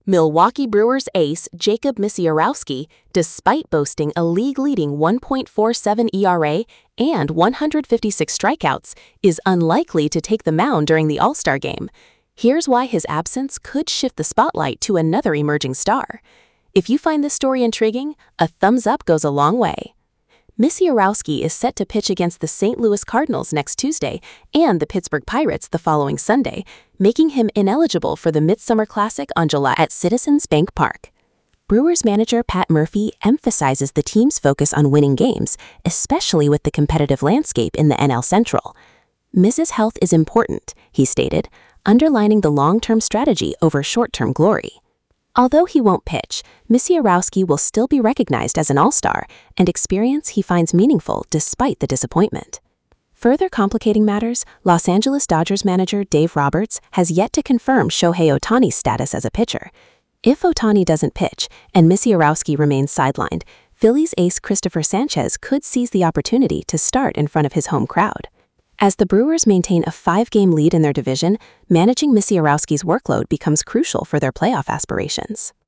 Milwaukee Brewers ace Jacob Misiorowski, despite boasting a league-leading 1.47 ERA and 156 strikeouts, is unlikely to take the mound during the All-Star game. Here's why his absence could shift the spotlight to another emerging star. If you find this story intriguing, a thumbs up goes a long way. Misiorowski is set to pitch against the St. Louis Cardinals next Tuesday and the Pittsburgh Pirates the following Sunday, making him ineligible for the Midsummer Classic on July at Citizens Bank Park. Brewers manager Pat Murphy emphasizes the team's focus on winning games, especially with the competitive landscape in the NL Central. Mrs. Health is important, he stated, underlining the long-term strategy over short-term glory. Although he won't pitch, Misiorowski will still be recognized as an all-star, and experience he finds meaningful despite the disappointment. Further complicating matters, Los Angeles Dodgers manager Dave Roberts has yet to confirm Shohei Ohtani's status as a pitcher. If Ohtani doesn't pitch and Misiorowski remains sidelined, Phillies ace Christopher Sanchez could seize the opportunity to start in front of his home crowd. As the Brewers maintain a 5-game lead in their division, managing Misiorowski's workload becomes crucial for their playoff aspirations.